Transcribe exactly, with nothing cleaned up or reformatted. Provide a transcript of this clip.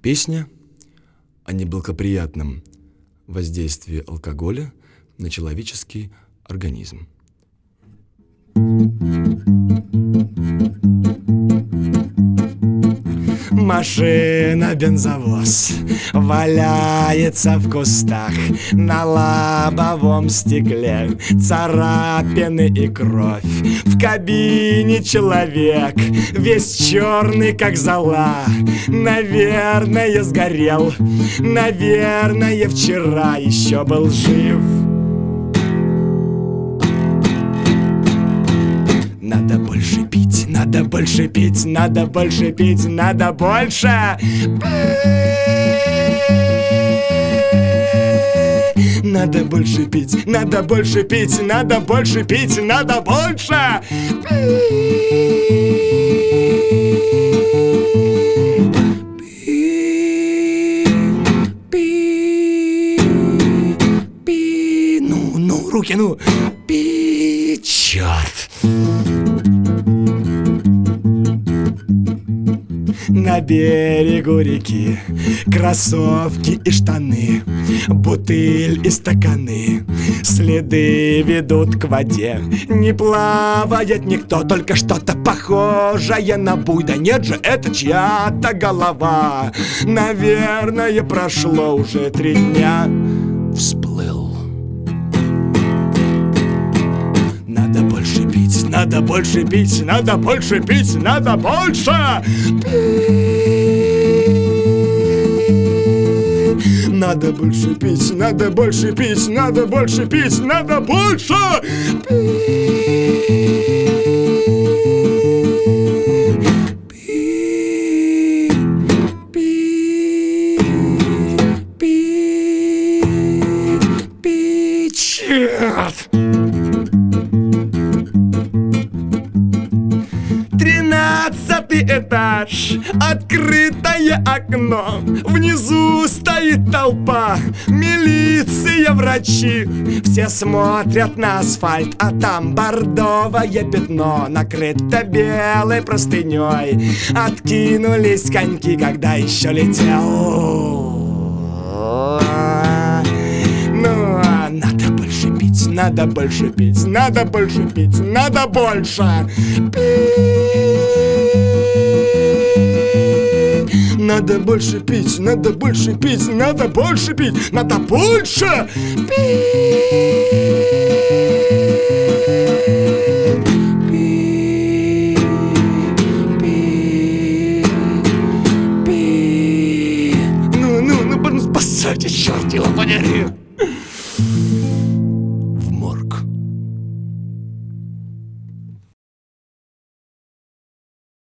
Песня о неблагоприятном воздействии алкоголя на человеческий организм. Машина, бензовоз валяется в кустах, на лобовом стекле царапины и кровь. В кабине человек, весь черный, как зола. Наверное, сгорел, наверное, вчера еще был жив. Надо больше пить, надо больше пить, надо больше пить, надо больше пить. Надо больше пить, надо больше пить, надо больше пить, надо больше пить. Пить, ну, ну, руки, ну, пить, черт. На берегу реки кроссовки и штаны, бутыль и стаканы, следы ведут к воде. Не плавает никто, только что-то похожее на буй. Да нет же, это чья-то голова. Наверное, прошло уже три дня. Всплыл. Надо больше пить, надо больше пить, надо больше пить, надо больше пить. Надо больше пить, надо больше пить, надо больше пить, надо больше пить. Пить, пить, пить, пить, черт. Тринадцатый этаж, открытое окно. Внизу стоит толпа, милиция, врачи. Все смотрят на асфальт, а там бордовое пятно накрыто белой простыней. Откинулись коньки, когда еще летел. Ну, надо больше пить, надо больше пить, надо больше пить, надо больше пить. Надо больше пить, надо больше пить, надо больше пить, надо больше пить. Пить, пить, пить. Ну, ну, ну, поставьте, черт его подери.